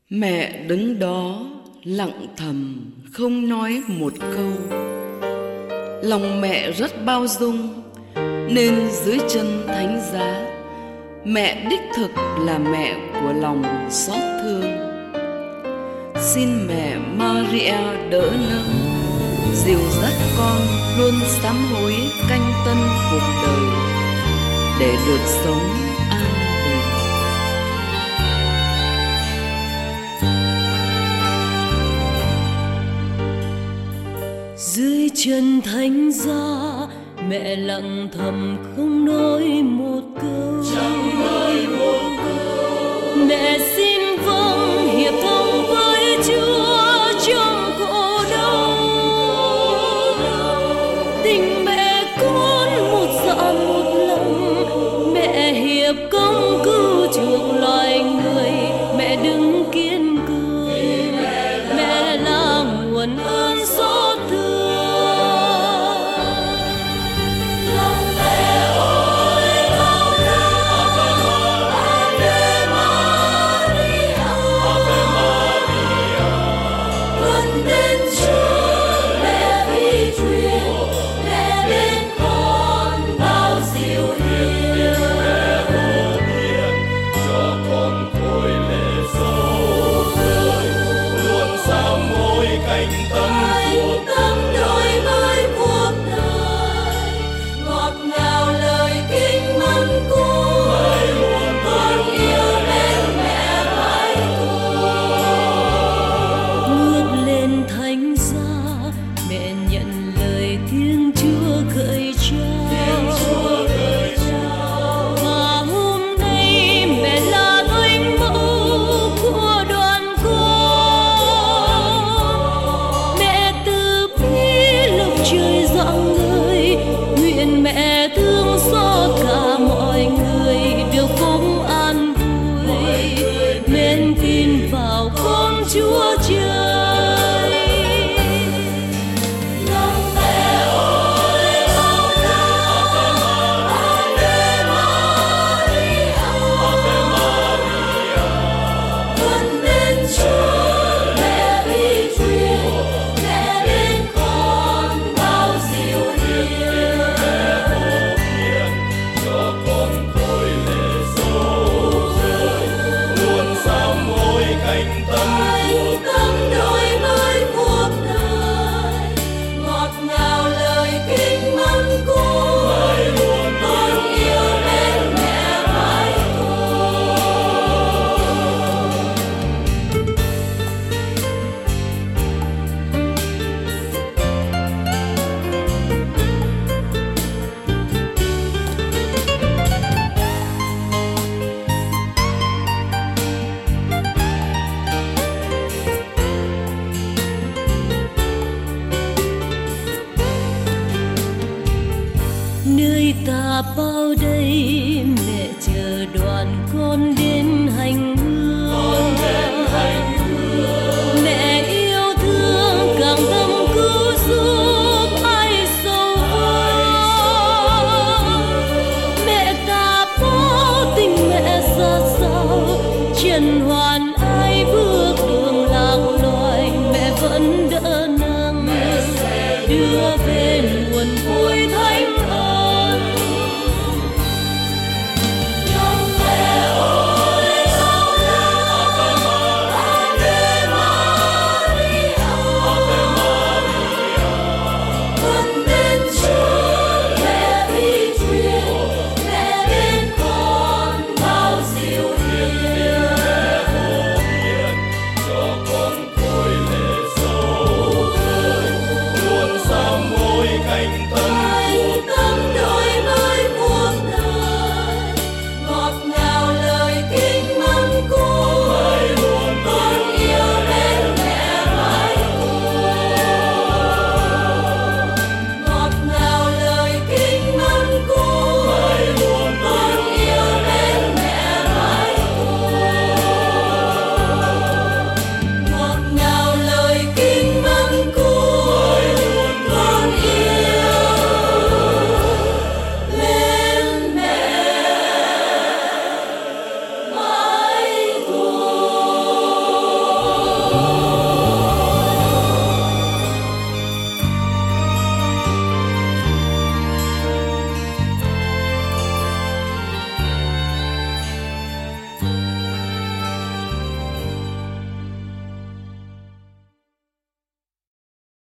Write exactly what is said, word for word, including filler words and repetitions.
Mẹ đứng đó lặng thầm không nói một câu. Lòng mẹ rất bao dung, nên dưới chân thánh giá, mẹ đích thực là mẹ của lòng xót thương. Xin mẹ Maria đỡ nâng, dìu dắt con luôn sám hối canh tân cuộc đời, để được sống an bình. Dưới chân thánh giá, mẹ lặng thầm không nói một câu. Chẳng nói một câu. Mẹ xin vâng hiệp thông với Chúa trong khổ đau. Tình mẹ con một dạ một lòng, mẹ hiệp công cứu chuộc loài người. Mẹ đứng kiên cường, mẹ là nguồn ơn xót thương. Nơi ta bao đây, mẹ chờ đoàn con đến hành hương. Mẹ yêu thương càng tâm cứu giúp ai sầu vương. Mẹ ta bao tình mẹ ra sao, trần hoàn ai vương.